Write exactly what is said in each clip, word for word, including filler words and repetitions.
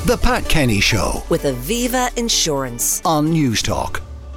The Pat Kenny Show with Aviva Insurance on Newstalk.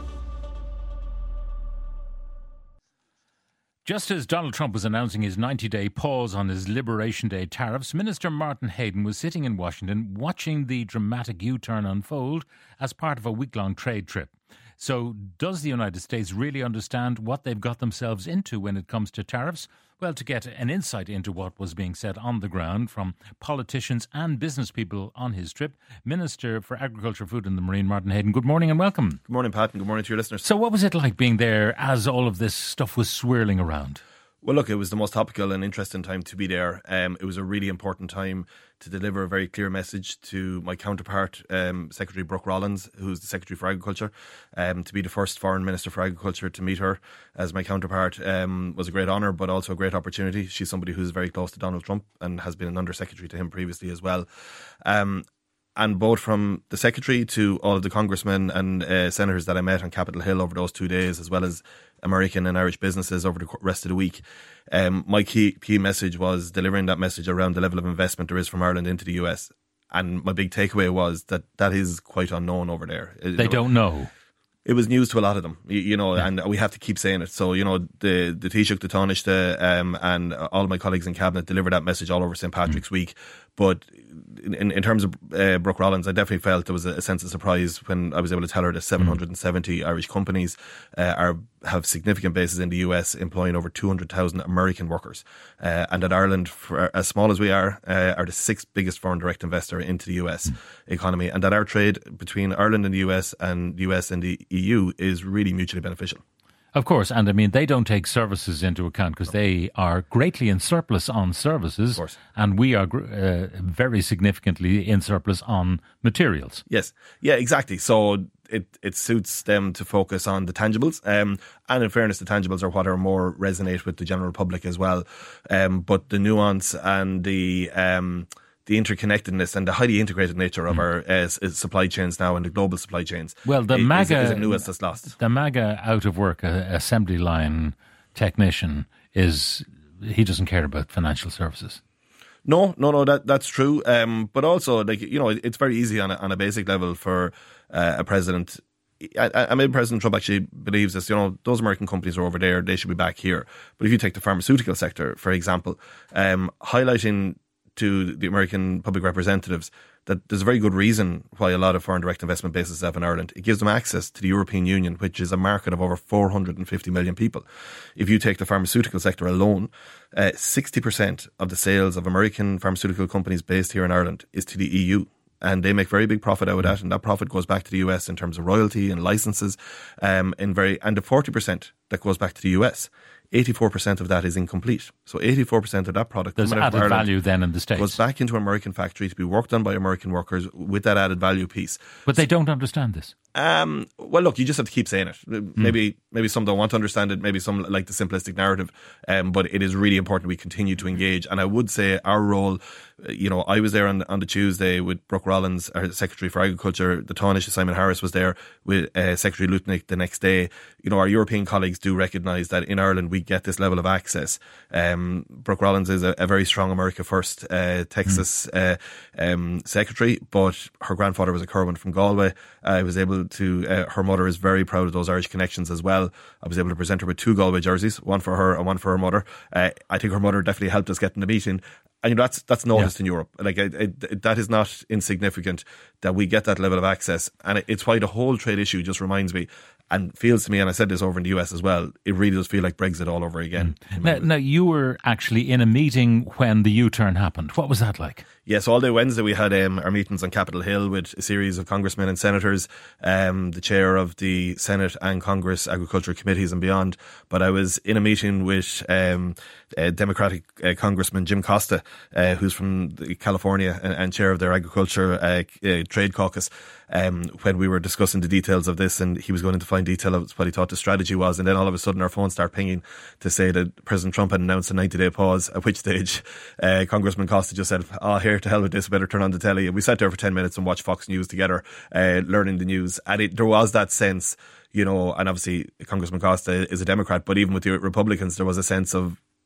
Just as Donald Trump was announcing his ninety-day pause on his Liberation Day tariffs, Minister Martin Hayden was sitting in Washington watching the dramatic U-turn unfold as part of a week-long trade trip. So does the United States really understand what they've got themselves into when it comes to tariffs? Well, to get an insight into what was being said on the ground from politicians and business people on his trip, Minister for Agriculture, Food and the Marine, Martin Hayden, good morning and welcome. Good morning, Pat, and good morning to your listeners. So what was it like being there as all of this stuff was swirling around? Well, look, it was the most topical and interesting time to be there. Um, it was a really important time to deliver a very clear message to my counterpart, um, Secretary Brooke Rollins, who's the Secretary for Agriculture. Um, to be the first Foreign Minister for Agriculture to meet her as my counterpart um, was a great honour, but also a great opportunity. She's somebody who's very close to Donald Trump and has been an Undersecretary to him previously as well. Um, And both from the Secretary to all of the congressmen and uh, senators that I met on Capitol Hill over those two days, as well as American and Irish businesses over the rest of the week, um, my key key message was delivering that message around the level of investment there is from Ireland into the U S. And my big takeaway was that that is quite unknown over there. They don't know. It was news to a lot of them, you, you know, yeah. And we have to keep saying it. So, you know, the the Taoiseach, the Taoiseach, um, and all of my colleagues in Cabinet delivered that message all over Saint Patrick's mm. Week. But in, in terms of uh, Brooke Rollins, I definitely felt there was a, a sense of surprise when I was able to tell her that seven hundred seventy mm. Irish companies uh, are have significant bases in the U S, employing over two hundred thousand American workers. Uh, and that Ireland, for, as small as we are, uh, are the sixth biggest foreign direct investor into the U S mm. economy. And that our trade between Ireland and the U S and the U S and the E U is really mutually beneficial. Of course, and I mean, they don't take services into account because they are greatly in surplus on services, and we are uh, very significantly in surplus on materials. Yes, yeah, exactly. So it, it suits them to focus on the tangibles, um, and in fairness, the tangibles are what are more resonate with the general public as well. Um, but the nuance and the um, the interconnectedness and the highly integrated nature of mm. our uh, supply chains now and the global supply chains. Well, the is, MAGA is a nuance that's lost. The MAGA out of work uh, assembly line technician is he doesn't care about financial services. No, no, no, that that's true. Um, but also, like you know, it's very easy on a, on a basic level for uh, a president. I, I mean, President Trump actually believes this. You know, those American companies are over there; they should be back here. But if you take the pharmaceutical sector, for example, um, highlighting to the American public representatives that there's a very good reason why a lot of foreign direct investment bases have in Ireland. It gives them access to the European Union, which is a market of over four hundred fifty million people. If you take the pharmaceutical sector alone, uh, sixty percent of the sales of American pharmaceutical companies based here in Ireland is to the E U. And they make very big profit out of that, and that profit goes back to the U S in terms of royalty and licenses, um, in very and the forty percent that goes back to the U S. eighty-four percent of that is incomplete. So eighty-four percent of that product There's added Ireland value then in the States goes back into an American factory to be worked on by American workers with that added value piece. But they don't understand this. Um, well, look, you just have to keep saying it. Maybe mm. maybe some don't want to understand it. Maybe some like the simplistic narrative. Um, but it is really important we continue to engage. And I would say our role, you know, I was there on, on the Tuesday with Brooke Rollins, our Secretary for Agriculture. The Taoiseach, Simon Harris, was there with uh, Secretary Lutnick the next day. You know, our European colleagues do recognise that in Ireland we get this level of access. Um, Brooke Rollins is a, a very strong America First uh, Texas mm. uh, um, Secretary, but her grandfather was a Curwin from Galway. I was able to, uh, her mother is very proud of those Irish connections as well. I was able to present her with two Galway jerseys, one for her and one for her mother. Uh, I think her mother definitely helped us get in the meeting. And you know, that's that's noticed yeah. in Europe. Like it, it, that is not insignificant that we get that level of access, and it, it's why the whole trade issue just reminds me and feels to me, and I said this over in the U S as well, it really does feel like Brexit all over again. Mm. Now, now, you were actually in a meeting when the U-turn happened. What was that like? Yes, yeah, so all day Wednesday we had um, our meetings on Capitol Hill with a series of congressmen and senators, um, the chair of the Senate and Congress Agriculture Committees and beyond. But I was in a meeting with um, uh, Democratic uh, Congressman Jim Costa, uh, who's from California and, and chair of their Agriculture uh, uh, Trade Caucus, um, when we were discussing the details of this, and he was going into fine detail of what he thought the strategy was. And then all of a sudden our phones start pinging to say that President Trump had announced a ninety-day pause, at which stage uh, Congressman Costa just said, oh, here, to hell with this, better turn on the telly. And we sat there for ten minutes and watched Fox News together, uh, learning the news. And it, there was that sense, you know, and obviously Congressman Costa is a Democrat, but even with the Republicans, there was a sense of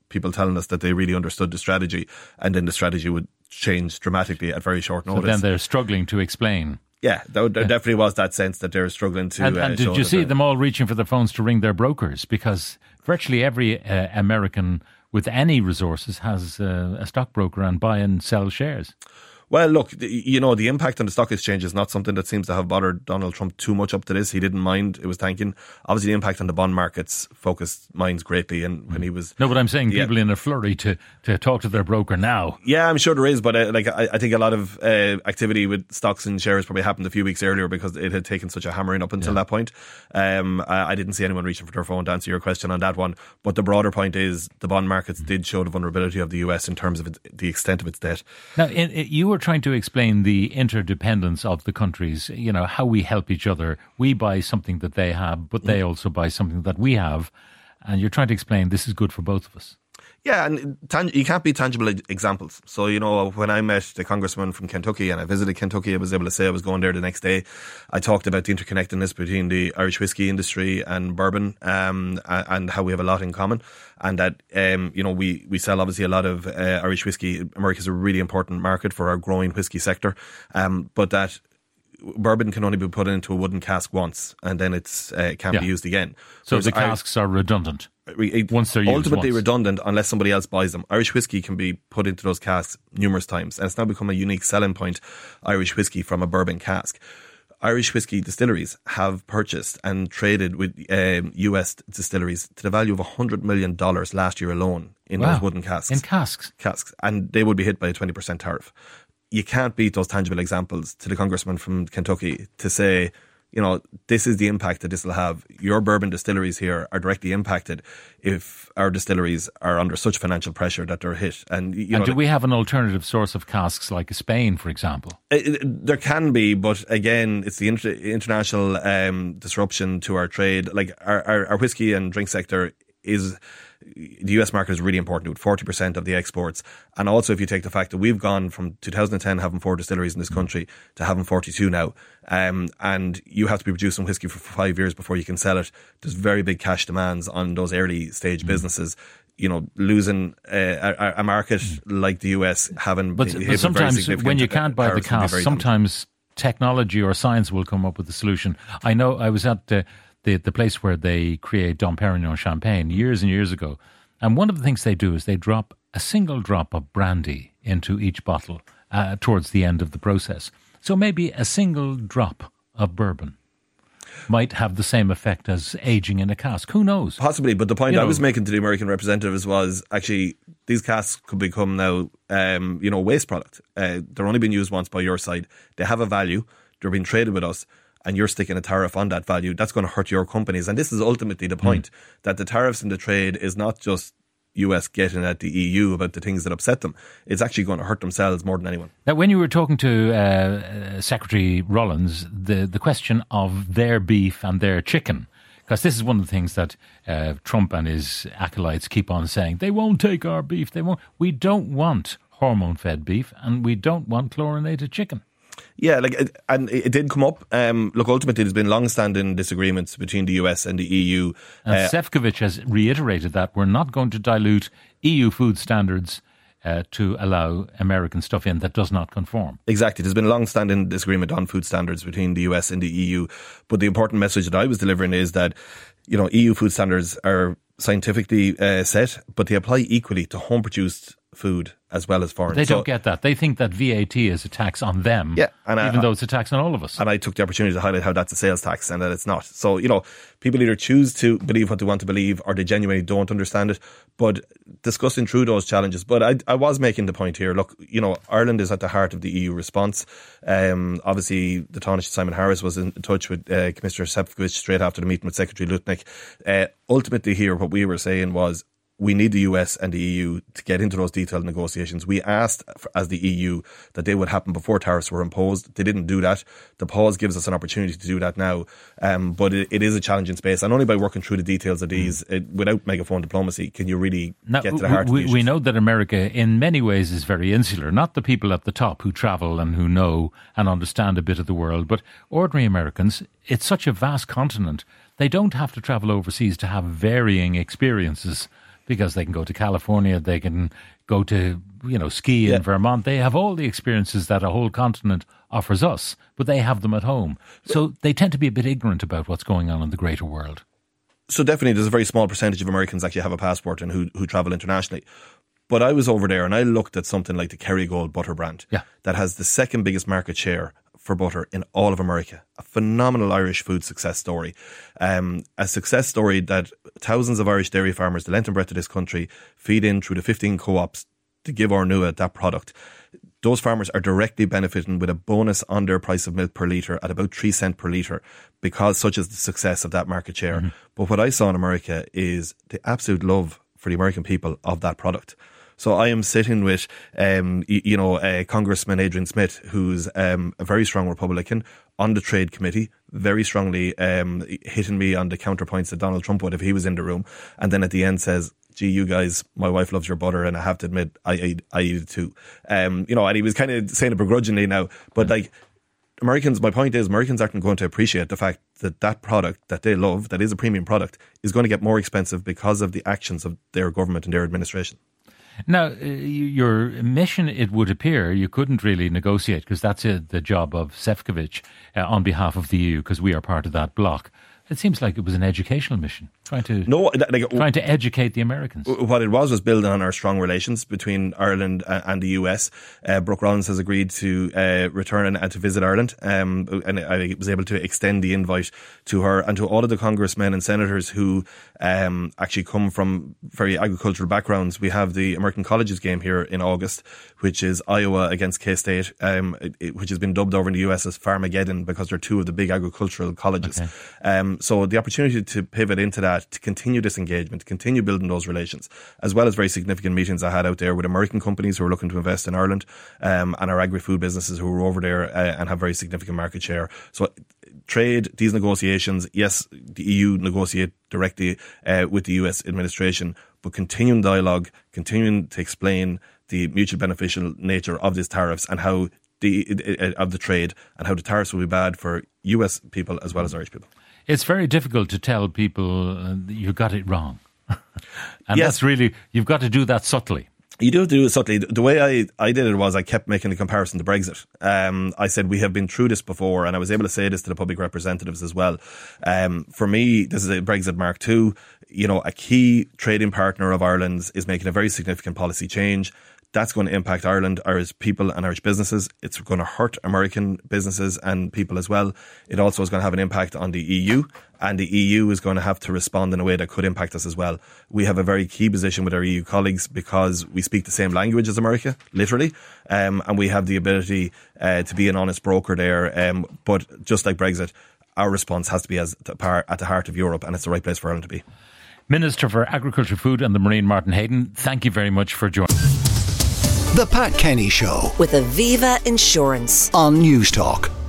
people telling us that they really understood the strategy, and then the strategy would change dramatically at very short notice. So then they're struggling to explain. Yeah, there, there yeah. definitely was that sense that they're struggling to. And, uh, and did you see them all reaching for their phones to ring their brokers? Because virtually every uh, American with any resources has uh, a stockbroker and buy and sell shares. Well, look, you know, the impact on the stock exchange is not something that seems to have bothered Donald Trump too much up to this. He didn't mind. It was thanking. Obviously, the impact on the bond markets focused minds greatly. And when he was... No, but I'm saying yeah. people in a flurry to, to talk to their broker now. Yeah, I'm sure there is. But uh, like, I, I think a lot of uh, activity with stocks and shares probably happened a few weeks earlier because it had taken such a hammering up until yeah. that point. Um, I, I didn't see anyone reaching for their phone to answer your question on that one. But the broader point is the bond markets did show the vulnerability of the U S in terms of its, the extent of its debt. Now, it, it, you were trying to explain the interdependence of the countries, you know, how we help each other. We buy something that they have, but they also buy something that we have. And you're trying to explain this is good for both of us. Yeah, and tang- you can't be tangible examples. So, you know, when I met the congressman from Kentucky and I visited Kentucky, I was able to say I was going there the next day. I talked about the interconnectedness between the Irish whiskey industry and bourbon, um, and how we have a lot in common. And that, um, you know, we, we sell obviously a lot of uh, Irish whiskey. America's a really important market for our growing whiskey sector. Um, but that bourbon can only be put into a wooden cask once, and then it's uh, can't yeah. be used again. So Whereas the casks Irish, are redundant. It, once they're used ultimately once. redundant unless somebody else buys them. Irish whiskey can be put into those casks numerous times, and it's now become a unique selling point. Irish whiskey from a bourbon cask. Irish whiskey distilleries have purchased and traded with um, U S distilleries to the value of one hundred million dollars last year alone in wow. those wooden casks. In casks? Casks. And they would be hit by a twenty percent tariff. You can't beat those tangible examples to the congressman from Kentucky to say, you know, this is the impact that this will have. Your bourbon distilleries here are directly impacted if our distilleries are under such financial pressure that they're hit. And, you and know, do we have an alternative source of casks like Spain, for example? It, it, there can be, but again, it's the inter- international um, disruption to our trade. Like our, our, our whiskey and drink sector is... The U S market is really important with forty percent of the exports. And also if you take the fact that we've gone from two thousand ten having four distilleries in this country to having forty-two now, um, and you have to be producing whiskey for five years before you can sell it. There's very big cash demands on those early stage mm. businesses. You know, losing uh, a, a market like the U S having but, but sometimes when you can't buy the cask, sometimes technology or science will come up with a solution. I know I was at the The, the place where they create Dom Perignon champagne years and years ago. And one of the things they do is they drop a single drop of brandy into each bottle uh, towards the end of the process. So maybe a single drop of bourbon might have the same effect as aging in a cask. Who knows? Possibly, but the point you I know, was making to the American representatives was actually these casks could become now, um, you know, waste product. Uh, they're only being used once by your side. They have a value. They're being traded with us. And you're sticking a tariff on that value, that's going to hurt your companies. And this is ultimately the point, mm. that the tariffs in the trade is not just U S getting at the E U about the things that upset them. It's actually going to hurt themselves more than anyone. Now, when you were talking to uh, Secretary Rollins, the, the question of their beef and their chicken, because this is one of the things that uh, Trump and his acolytes keep on saying, they won't take our beef, they won't. We don't want hormone-fed beef and we don't want chlorinated chicken. Yeah, like, and it did come up. Um, look, ultimately, there's been long-standing disagreements between the U S and the E U. And uh, Sefcovic has reiterated that we're not going to dilute E U food standards uh, to allow American stuff in that does not conform. Exactly. There's been a long-standing disagreement on food standards between the U S and the E U. But the important message that I was delivering is that, you know, E U food standards are scientifically uh, set, but they apply equally to home-produced food as well as foreign. They so, don't get that. They think that V A T is a tax on them, yeah, and even I, though it's a tax on all of us. And I took the opportunity to highlight how that's a sales tax and that it's not. So, you know, people either choose to believe what they want to believe or they genuinely don't understand it. But discussing through those challenges. But I, I was making the point here, look, you know, Ireland is at the heart of the E U response. Um, obviously, the Taoiseach Simon Harris was in touch with uh, Commissioner Sefcovic straight after the meeting with Secretary Lutnick. Uh, ultimately here, what we were saying was, we need the U S and the E U to get into those detailed negotiations. We asked, as the E U, that they would happen before tariffs were imposed. They didn't do that. The pause gives us an opportunity to do that now. Um, but it, it is a challenging space. And only by working through the details of these, it, without megaphone diplomacy, can you really now, get to the heart we, of the we issues. know that America, in many ways, is very insular. Not the people at the top who travel and who know and understand a bit of the world, but ordinary Americans. It's such a vast continent. They don't have to travel overseas to have varying experiences because they can go to California, they can go to, you know, ski in Yeah. Vermont. They have all the experiences that a whole continent offers us, but they have them at home. So they tend to be a bit ignorant about what's going on in the greater world. So definitely there's a very small percentage of Americans actually have a passport and who, who travel internationally. But I was over there and I looked at something like the Kerrygold butter brand Yeah. that has the second biggest market share for butter in all of America. A phenomenal Irish food success story. Um, a success story that thousands of Irish dairy farmers, the length and breadth of this country, feed in through the fifteen co-ops to give Ornua that product. Those farmers are directly benefiting with a bonus on their price of milk per litre at about three cents per litre because such is the success of that market share. Mm-hmm. But what I saw in America is the absolute love for the American people of that product. So I am sitting with, um, you, you know, uh, Congressman Adrian Smith, who's um, a very strong Republican on the Trade Committee, very strongly um, hitting me on the counterpoints that Donald Trump would if he was in the room. And then at the end says, gee, you guys, my wife loves your butter and I have to admit, I I, I eat it too. Um, you know, and he was kind of saying it begrudgingly now, but like, Americans, my point is, Americans aren't going to appreciate the fact that that product that they love, that is a premium product, is going to get more expensive because of the actions of their government and their administration. Now, uh, your mission, it would appear, you couldn't really negotiate because that's uh, the job of Šefčovič uh, on behalf of the E U because we are part of that bloc. It seems like it was an educational mission, trying to no, like, trying to educate the Americans. What it was was building on our strong relations between Ireland and the U S. Uh, Brooke Rollins has agreed to uh, return and, and to visit Ireland, um, and I was able to extend the invite to her and to all of the congressmen and senators who um, actually come from very agricultural backgrounds. We have the American Colleges game here in August, which is Iowa against K-State, um, it, which has been dubbed over in the U S as Farmageddon because they're two of the big agricultural colleges. Okay. Um, so the opportunity to pivot into that, to continue this engagement, to continue building those relations, as well as very significant meetings I had out there with American companies who are looking to invest in Ireland, um, and our agri-food businesses who are over there uh, and have very significant market share. So trade, these negotiations, yes, the E U negotiate directly uh, with the U S administration, but continuing dialogue, continuing to explain the mutually beneficial nature of these tariffs and how the uh, of the trade and how the tariffs will be bad for U S people as well as Irish people. It's very difficult to tell people uh, you got it wrong. And yes. That's really, you've got to do that subtly. You do do it subtly. The way I, I did it was I kept making a comparison to Brexit. Um, I said we have been through this before, and I was able to say this to the public representatives as well. Um, for me, this is a Brexit Mark two. You know, a key trading partner of Ireland's is making a very significant policy change. That's going to impact Ireland, Irish people and Irish businesses. It's going to hurt American businesses and people as well. It also is going to have an impact on the E U, and the E U is going to have to respond in a way that could impact us as well. We have a very key position with our E U colleagues because we speak the same language as America, literally, um, and we have the ability uh, to be an honest broker there. Um, but just like Brexit, our response has to be as at the heart of Europe, and it's the right place for Ireland to be. Minister for Agriculture, Food and the Marine, Martin Heydon, thank you very much for joining. The Pat Kenny Show with Aviva Insurance on News Talk.